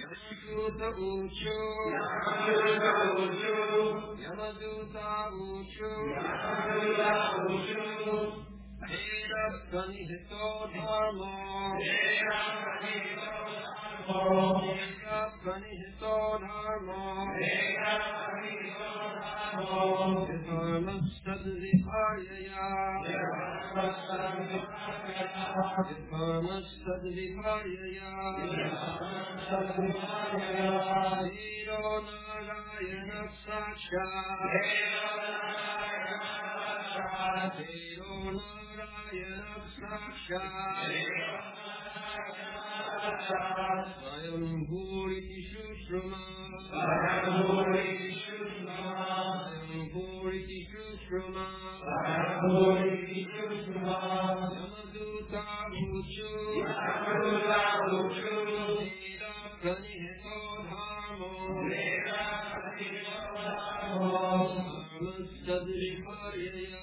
Yamaduta Uchu Hera Pranihito Dharma Hera Pranihito Dharma Dharma Sadvipayaya Dharma Sadvipayaya Hero Narayana Sacha Hero Narayana Sacha Swayam Bhuriti Shushrama Swayam Bhuriti Shushrama Yamaduta Uchu Hera Pranihito Dharma Dharma Sadvipayaya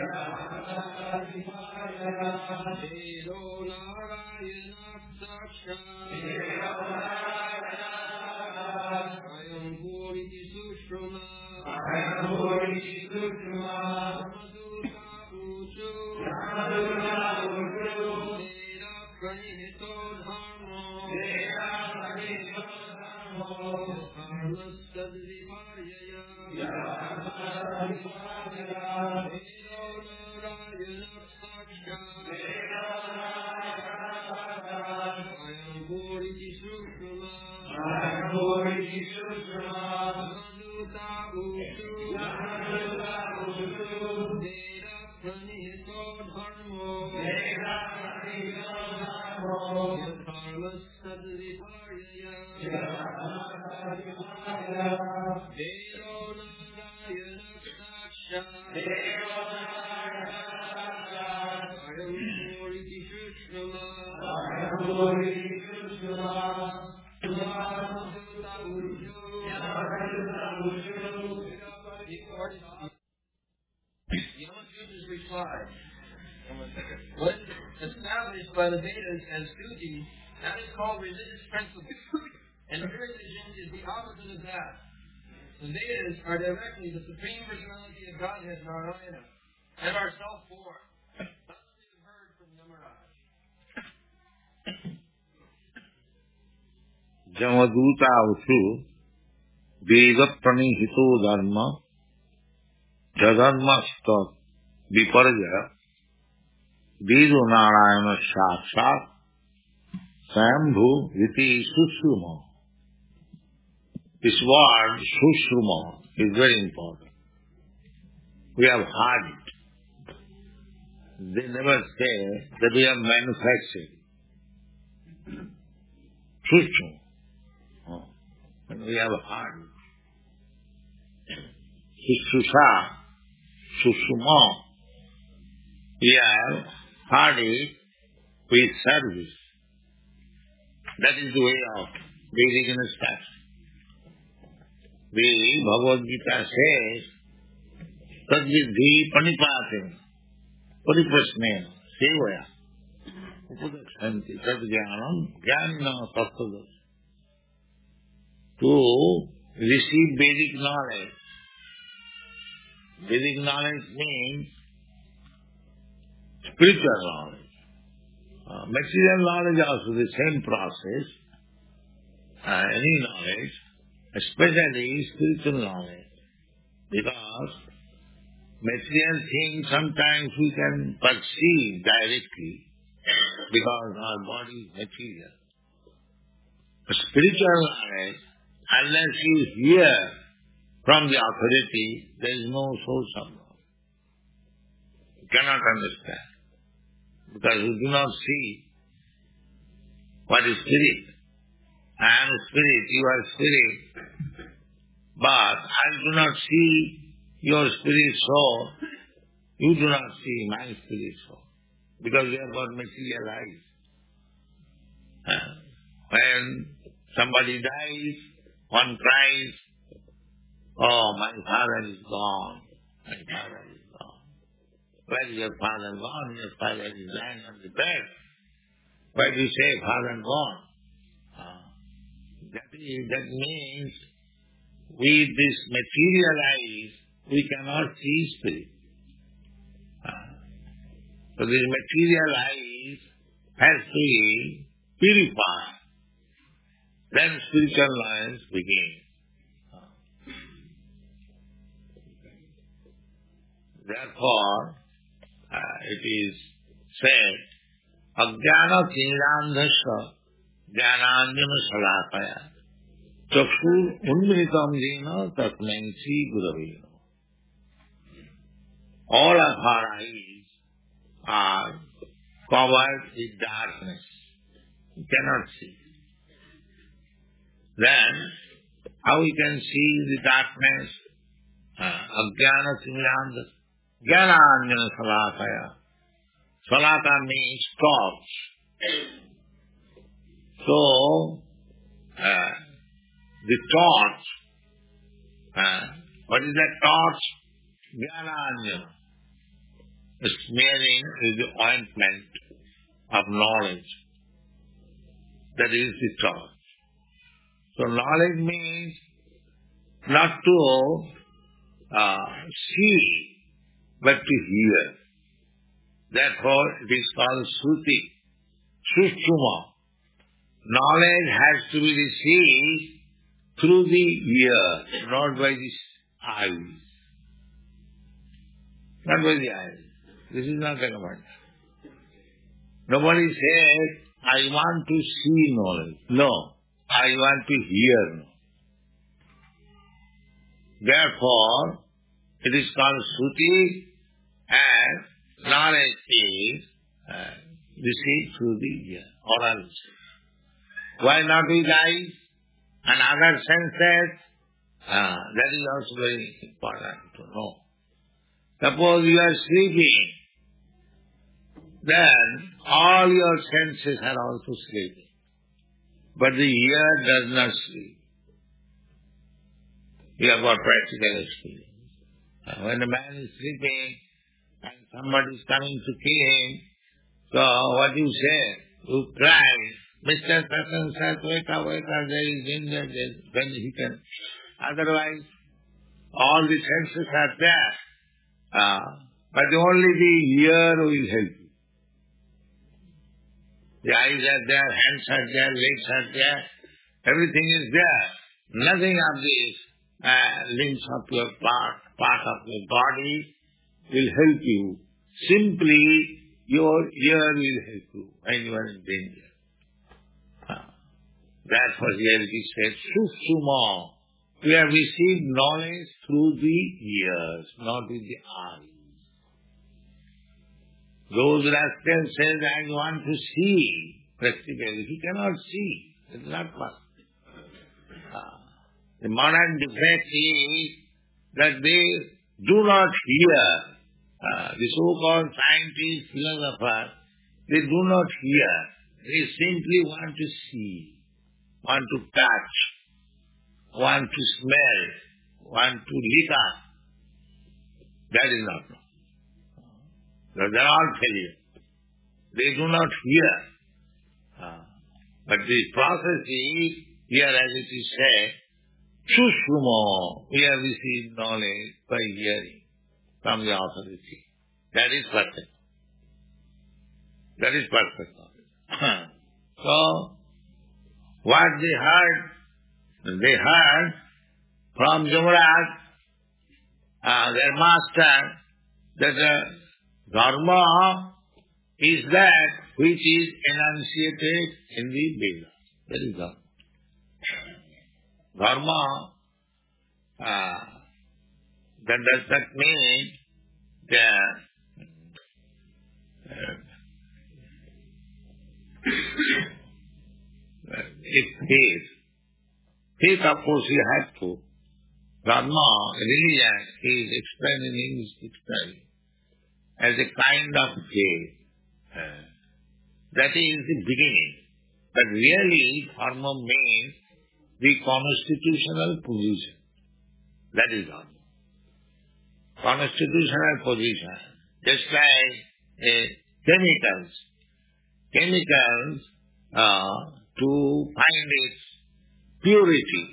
Hero Narayana Sacha Swayam Bhuriti Shushrama Yamaduta Uchu Hera Pranihito Dharma Dharma Sadvipayaya Hero Narayana Sacha Swayam Bhuriti Shushrama Yamaduta Uchu Hera Pranihito Dharma Dharma Sadvipayaya Hero Narayana Sacha Swayam Bhuriti Shushrama Yamaduta Uchu Yamaduta's reply was established by the Vedas as duty. That is called religious principle. And religion is the opposite of that. The Vedas are directly the Supreme Personality of Godhead, Narayana, and are self-born. Thus we have heard from Yamaraj. Jamaduta Uchu Veda Pranihito Dharma Jadharma Stat Viparjaya Vedo Narayana Sakshat Swayambhu Viti Sushruma. This word Sushruma is very important. We have heard it. They never say that we have manufactured. Sushruma. And we have heard it. Sushrusa, Sushruma. We have heard it with service. That is the way of Vedic instruction. The Bhagavad Gita says, Tadvidhi Panipatim Pariprasnena Sevaya Upadaksanti Tadjnanam Jnana Tattvadas. To receive Vedic knowledge. Vedic knowledge means spiritual knowledge. Material knowledge also the same process. Any knowledge, especially spiritual knowledge. Because material things sometimes we can perceive directly because our body is material. But spiritual knowledge, unless you hear from the authority, there is no source of knowledge. You cannot understand. Because you do not see what is spirit. I am spirit, you are spirit. But I do not see your spirit soul. You do not see my spirit soul. Because we have got material eyes. When somebody dies, one cries, oh, my father is gone. My father is gone. Where is your father gone? Your father is lying on the bed. Why do you say father gone? That means with this material eyes, we cannot see spirit. So this material eyes has to be purified. Then spiritual knowledge begins. Therefore, it is said, Ajnana Tinirandhasya Jnananjana Salakaya Chakshur Unmilitam Jena Tatmensi Guravino. All of our eyes are covered with darkness. You cannot see. Then, how we can see the darkness? Ajnana Tinirandhasya Jnananjana Salakaya. Salaka means torch. So, the torch, what is that torch? Jnananjana. Smearing is the ointment of knowledge. That is the torch. So knowledge means not to see, but to hear. Therefore, it is called Shruti, Sushruma. Knowledge has to be received through the ear, not by the eyes. Not by the eyes. This is not recommended. Nobody says, I want to see knowledge. No, I want to hear knowledge. Therefore, it is called Shruti, and knowledge is received through the ear, oral. Why not with eyes and other senses? That is also very important to know. Suppose you are sleeping, then all your senses are also sleeping. But the ear does not sleep. You have got practical experience. When a man is sleeping and somebody is coming to kill him, so what you say? You cry, Mr. Satan says, wake up, there is danger, then he can. Otherwise, all the senses are there. But only the ear will help you. The eyes are there, hands are there, legs are there, everything is there. Nothing of these limbs of your part of your body will help you. Simply, your ear will help you when you are in danger. Therefore, here it is said, Sushruma. We have received knowledge through the ears, not with the eyes. Those rascals say, I want to see practically. He cannot see. It is not possible. The modern defect is that they do not hear. The so-called scientists, philosophers, they do not hear. They simply want to see, want to touch, want to smell, want to lick up. That is not wrong. They are all failure. They do not hear. But the process is, here as it is said, Sushruma, we have received knowledge by hearing from the authority. That is perfect. That is perfect knowledge. So, what they heard from Jamaraj, their master, that dharma is that which is enunciated in the Vedas. That is dharma. Dharma, that does not mean that it's faith, of course, you have to. Dharma, religion, is explained in English dictionary as a kind of faith. That is the beginning. But really, dharma means the constitutional position. That is dharma. Constitutional position. Just like chemicals, to find its purity.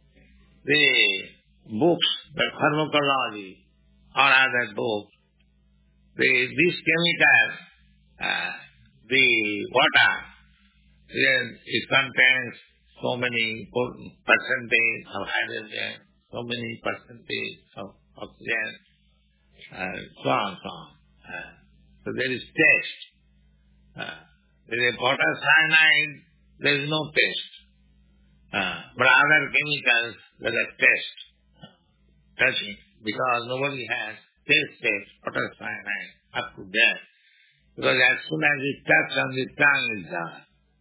The books, the pharmacology or other books, these chemicals, the water, it contains so many percentage of hydrogen, so many percentage of oxygen, so on, so on. So there is taste. There is water cyanide, there is no taste. But other chemicals, there is taste. Touching. Because nobody has tasted water cyanide up to there. Because as soon as it touches on the tongue, it's gone.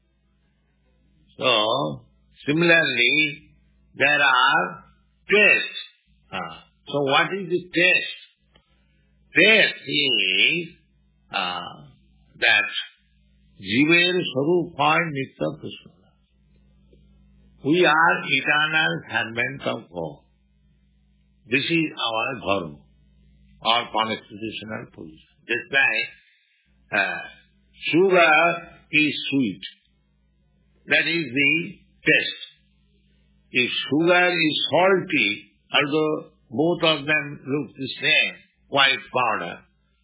So, similarly, there are tastes. So what is the taste? Taste is that Jiver Swarupa Nitya Krishna. We are eternal servants of God. This is our dharma, our constitutional position. Just like sugar is sweet. That is the taste. If sugar is salty, although both of them look the same, white powder,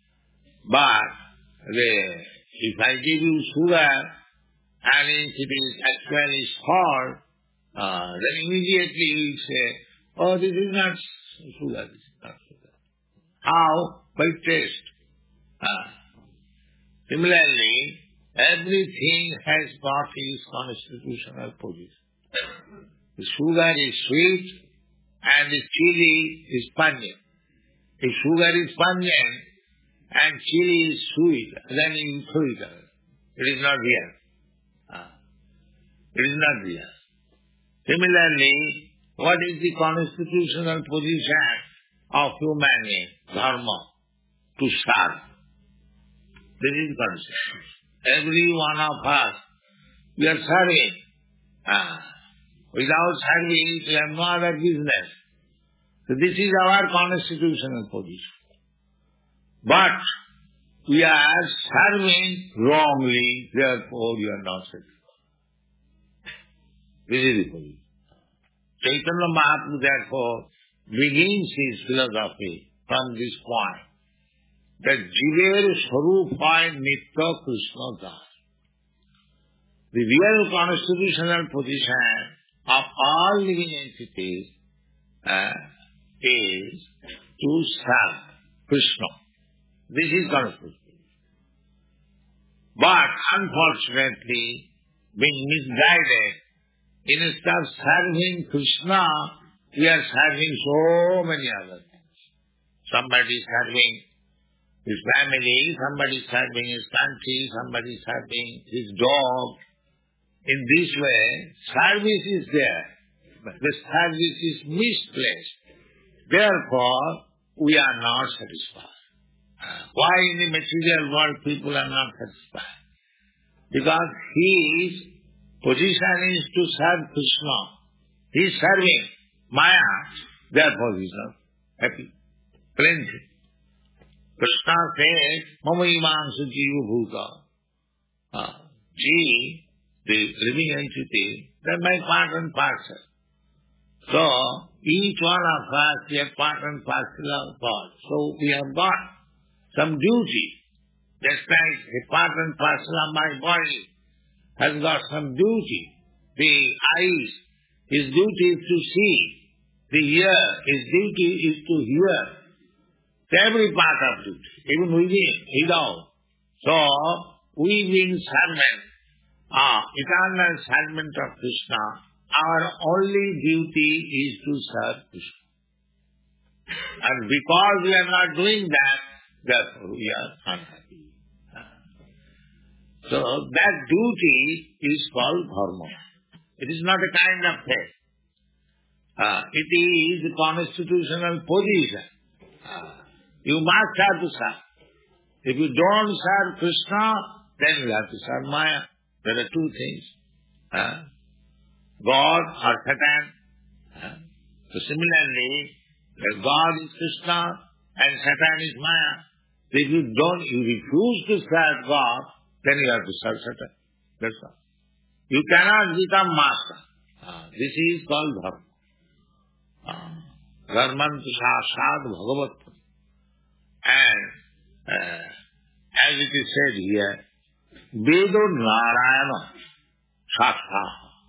but if I give you sugar and if it is actually salt, then immediately you say, oh, this is not sugar, this is not sugar. How? By taste. Similarly, everything has got its constitutional position. The sugar is sweet and the chili is pungent. If sugar is pungent and chili is sweet, then you throw it away. It is not real. It is not real. Similarly, what is the constitutional position of human being? Dharma. To serve. This is constitution. Every one of us, we are serving. Without serving, we have no other business. So this is our constitutional position. But we are serving wrongly, therefore we are not satisfied. This is the position. Chaitanya Mahaprabhu therefore begins his philosophy from this point, that Jiver Swarupa Nitya Krishna Das. The real constitutional position of all living entities is to serve Krishna. This is constitutional. But unfortunately, being misguided, instead of serving Krishna, we are serving so many other things. Somebody is serving his family, somebody is serving his country, somebody is serving his dog. In this way, service is there, but the service is misplaced. Therefore, we are not satisfied. Why in the material world people are not satisfied? Because his position is to serve Krishna. He is serving Maya, therefore he is not happy. Plenty. Krishna says, Mama Imansu Jiva Bhuta. The living entity, they are my part and parcel. So, each one of us, we are part and parcel of God. So, we have got some duty. Just like a part and parcel of my body has got some duty. The eyes, his duty is to see. The ear, his duty is to hear. Every part of duty, even within, without. So, we being servants, eternal servant of Krishna, our only duty is to serve Krishna. And because we are not doing that, therefore we are unhappy. So that duty is called dharma. It is not a kind of faith. It is a constitutional position. You must have to serve. If you don't serve Krishna, then you have to serve Maya. There are two things. God or Satan. So similarly, God is Krishna and Satan is Maya. If you refuse to serve God, then you have to serve Satan. That's all. You cannot become master. This is called dharma. Dharmant sasad bhagavat. And as it is said here, Vedo Narayana Shastra.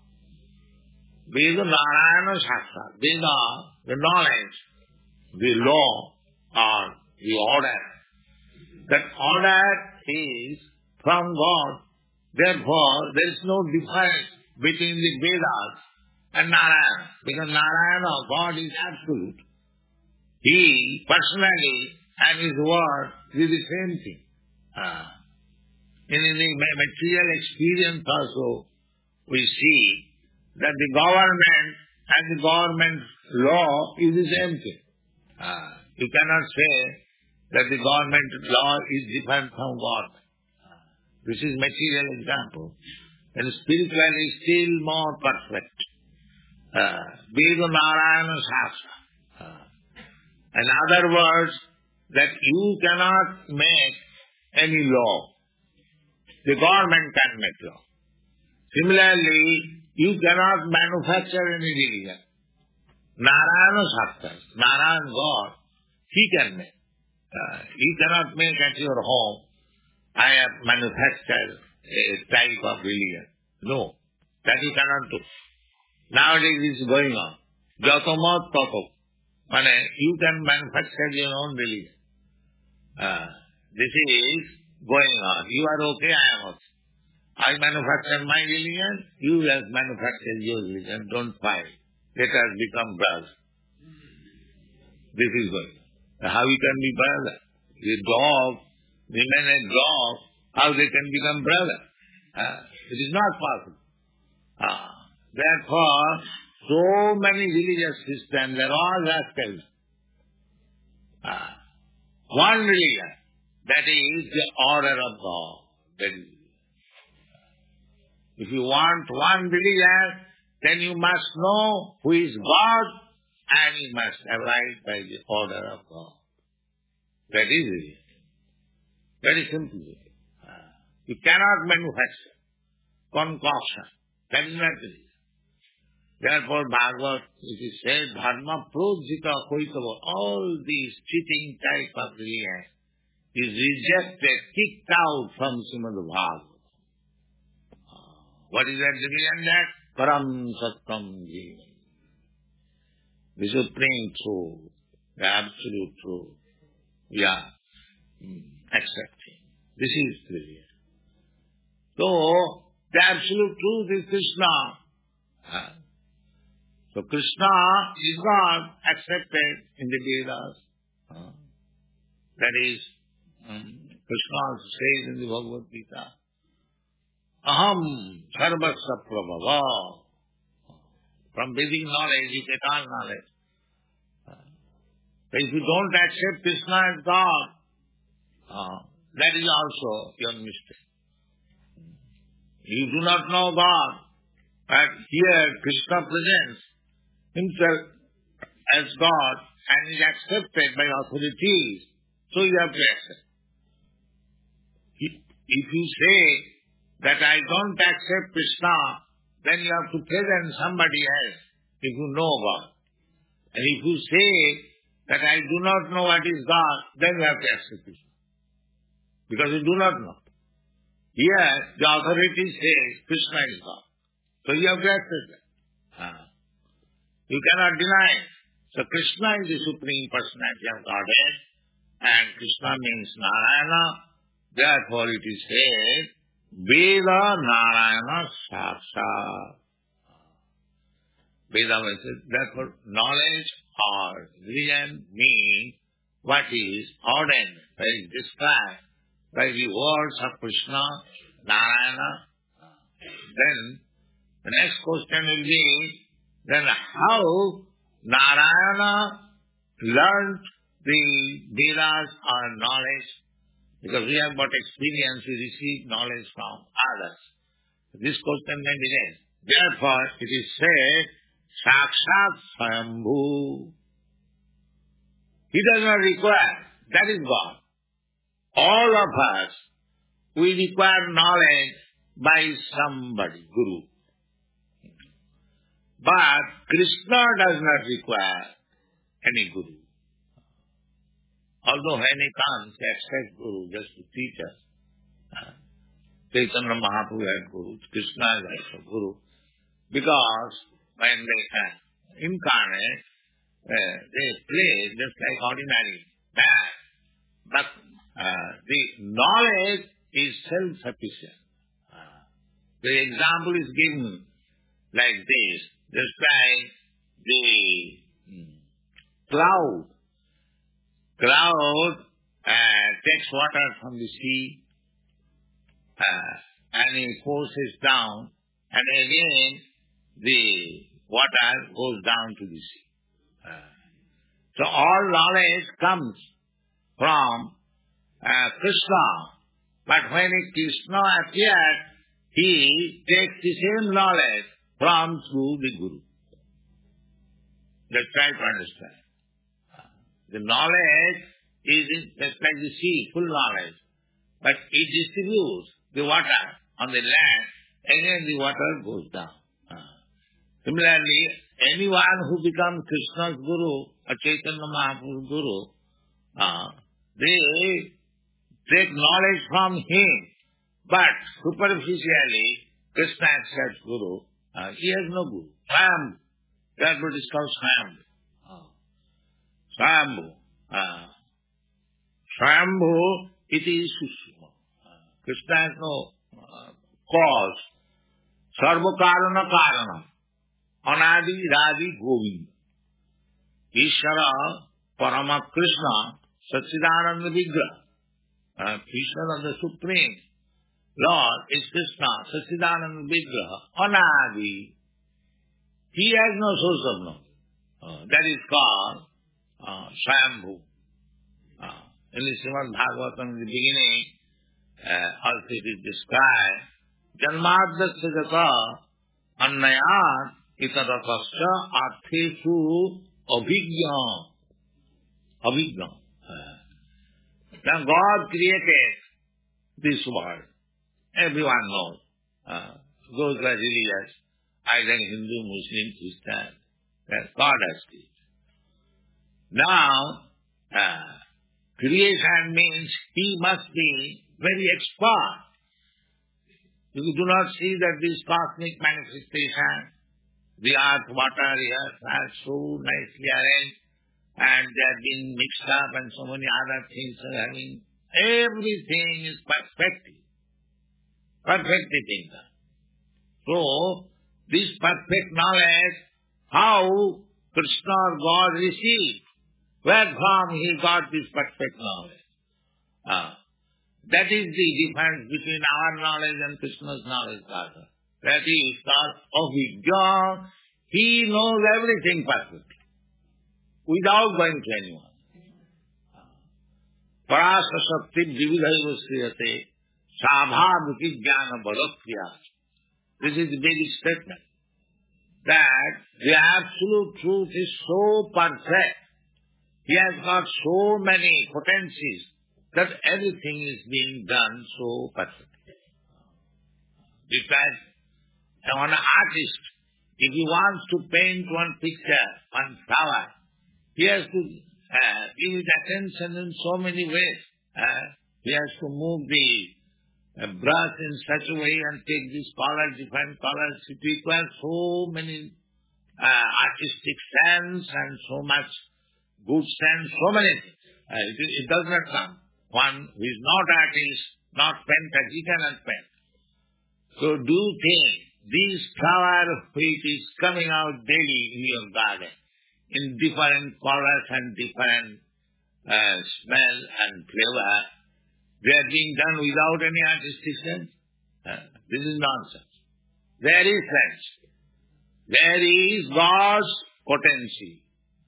Vedo Narayana Shastra. Veda, the knowledge, the law, or the order. That order is from God. Therefore, there is no difference between the Vedas and Narayana. Because Narayana, God is absolute. He personally and His word is the same thing. In the material experience also, we see that the government and the government law is the same thing. You cannot say that the government law is different from God. This is material example. And spiritually still more perfect. Vedo Narayana Shastra. In other words, that you cannot make any law. The government can make law. Similarly, you cannot manufacture any religion. Narayana Shastra, Narayan God, He can make. You cannot make at your home, I have manufactured a type of religion. No, that you cannot do. Nowadays it is going on. Jatamat tato. You can manufacture your own religion. This is going on. You are okay, I am okay. I manufacture my religion, you have manufactured your religion. Don't fight. Let us become brothers. This is going on. How you can be brother? The dog, women and dog, how they can become brother? It is not possible. Therefore, so many religious systems, they are all rascals. One religion, that is the order of God. If you want one religion, then you must know who is God and you must abide by the order of God. That is it. Very simple. You cannot manufacture concoction. That is not it. Therefore, Bhagavad, it is said, Dharma projita koitava, all these cheating type of religion is rejected, kicked out from Srimad Bhagavad. What is that religion? That Param Satyam Jivan. The supreme truth, the absolute truth. Yeah, accepting. This is religion. So, the absolute truth is Krishna. So Krishna is not accepted in the Vedas. That is, Krishna says in the Bhagavad Gita, Aham sarvasya prabhava. From Vedic knowledge, you get all knowledge. But if you don't accept Krishna as God, that is also your mistake. You do not know God, but here Krishna presents Himself as God and is accepted by authorities, so you have to accept. If you say that I don't accept Krishna, then you have to present somebody else if you know God. And if you say that I do not know what is God, then you have to accept Krishna. Because you do not know. Here, the authority says Krishna is God. So you have to accept that. You cannot deny it. So Krishna is the Supreme Personality of Godhead, and Krishna means Narayana. Therefore it is said, Veda Narayana Sakshat. Veda means, therefore knowledge or religion means what is ordained, that is described by the words of Krishna, Narayana. Then the next question will be, then how Narayana learned the Vedas or knowledge? Because we have got experience, we receive knowledge from others. This question may be raised. Therefore, it is said, Sakshat Swayambhu. He does not require. That is God. All of us, we require knowledge by somebody, Guru. But Krishna does not require any guru. Although when he comes, he expects guru just to teach us. Chaitanya Mahaprabhu had guru, Krishna is also guru. Because when they incarnate, they play just like ordinary man. But the knowledge is self-sufficient. The example is given like this, just like the cloud. Cloud takes water from the sea and it forces down, and again the water goes down to the sea. So all knowledge comes from Krishna. But when Krishna appeared, he takes the same knowledge from through the Guru. Let's try to understand. The knowledge is just like the sea, full knowledge. But it distributes the water on the land, again the water goes down. Similarly, anyone who becomes Krishna's Guru, or Chaitanya Mahaprabhu's Guru, they take knowledge from him, but superficially, Krishna accepts Guru. He has no Guru. Swayambhu. That's what is called Swayambhu. Swayambhu. Swayambhu, it is Sushma. Krishna has no cause. Sarva karana karana. Anadi Radi Govinda. Ishvara Parama Krishna Sachidananda Vigraha. Krishna, the Supreme Lord, is Krishna, Sachidananda Vigraha, Anadi. He has no source of knowledge. That is called Swayambhu. In the Srimad Bhagavatam, in the beginning, also it is described, Janmadasya jata annayat itaratasya artheshu abhigya. Abhigya. Now God created this world. Everyone knows. Those who are religious, either Hindu, Muslim, Christian, that God has created. Now, creation means he must be very expert. You do not see that this cosmic manifestation, the earth, water, earth are so nicely arranged, and they are being mixed up, and so many other things are having. Everything is perfectly being done. So, this perfect knowledge, how Krishna or God received, where from he got this perfect knowledge. That is the difference between our knowledge and Krishna's knowledge. That is called Abhigya. He knows everything perfectly, without going to anyone. Parasa Shakti Dividhaiva Sriyate Sabhavati Jnana Balapriya. This is the basic statement. That the absolute truth is so perfect. He has got so many potencies that everything is being done so perfectly. Because an artist, if he wants to paint one picture, one flower, he has to give it attention in so many ways. He has to move the brush in such a way and take these colors, different colors. It requires so many artistic sense and so much good sense, so many things. It does not come. One who is not artist, not painter, he cannot paint. So do you think this flower which is coming out daily in your garden, in different colors and different smell and flavor, they are being done without any artistic sense? This is nonsense. There is sense. There is God's potency.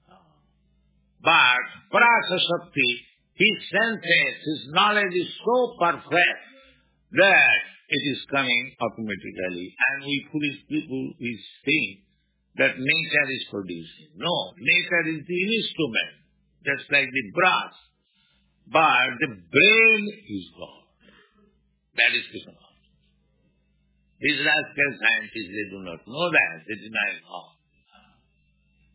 But Parasa Shakti, his senses, his knowledge is so perfect that it is coming automatically. And we foolish people, we think that nature is producing. No, nature is the instrument, just like the brass. But the brain is God. That is Krishna. These rascal scientists, they do not know that. They deny God.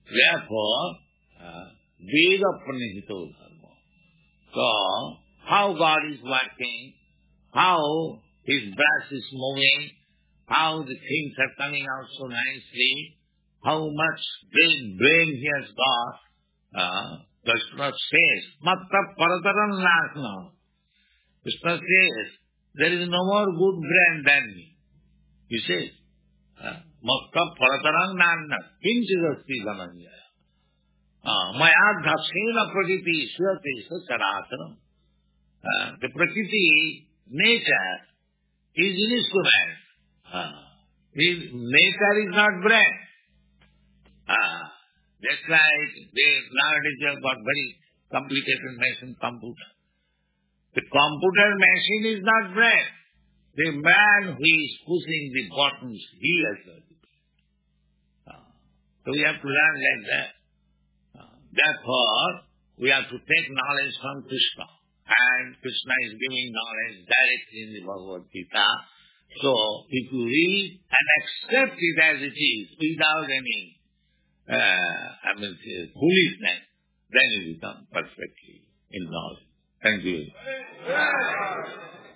Therefore, Veda Pranihito Dharma. So, how God is working, how His breath is moving, how the things are coming out so nicely, how much brain He has got, Krishna says, Matta Parataram Nasna. Krishna says, there is no more good brain than me. He says, Matta Parataram Nasna. Kinchidasti Dhananjaya. Mayadha Sena Prakriti Swati Sacharasanam. The Prakriti, nature, is instrument. Nature is not brain. Just like nowadays they have got very complicated machine, computer. The computer machine is not brain. The man who is pushing the buttons, he has got it. So we have to learn like that. Therefore, we have to take knowledge from Krishna. And Krishna is giving knowledge directly in the Bhagavad Gita. So, if you read and accept it as it is, without any foolishness, then you become perfectly in knowledge. Thank you.